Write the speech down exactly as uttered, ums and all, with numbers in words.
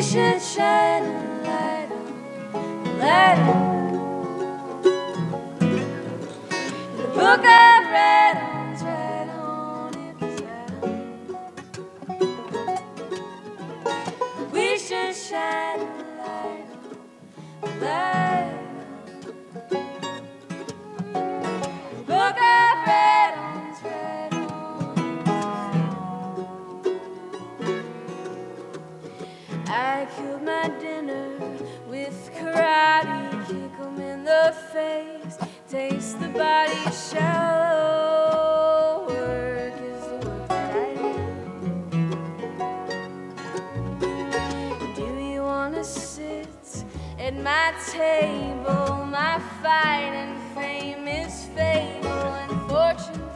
should shine a light on, light on. The book I've read on's right on, it's right on. We should shine a light on, light on. The book I've read on's right on, it's right on. I killed my dinner with karate, kick 'em in the face, taste the body, shallow work is the work that I do. Do you wanna sit at my table? My fight and fame is fable and fortune